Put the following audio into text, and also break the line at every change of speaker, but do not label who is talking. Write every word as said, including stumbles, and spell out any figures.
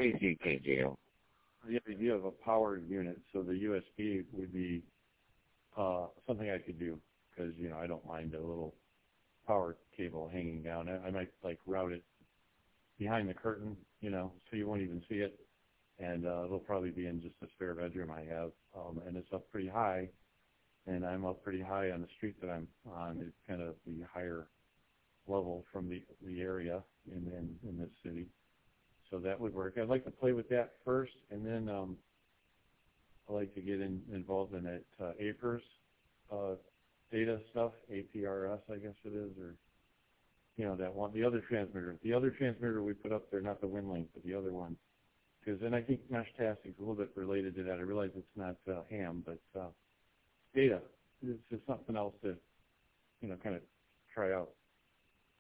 A C K G O.
The idea of a powered unit, so the U S B would be uh, something I could do because, you know, I don't mind a little power cable hanging down. I, I might, like, route it behind the curtain, you know, so you won't even see it. And uh, it'll probably be in just a spare bedroom I have. Um, and it's up pretty high, and I'm up pretty high on the street that I'm on. It's kind of the higher level from the, the area in, in, in this city. So that would work. I'd like to play with that first, and then um, I'd like to get in, involved in that uh, A P R S uh, data stuff, A P R S I guess it is, or, you know, that one, the other transmitter. The other transmitter we put up there, not the WinLink, but the other one. Because then I think mesh tasking is a little bit related to that. I realize it's not uh, ham, but uh, data. It's just something else to, you know, kind of try out.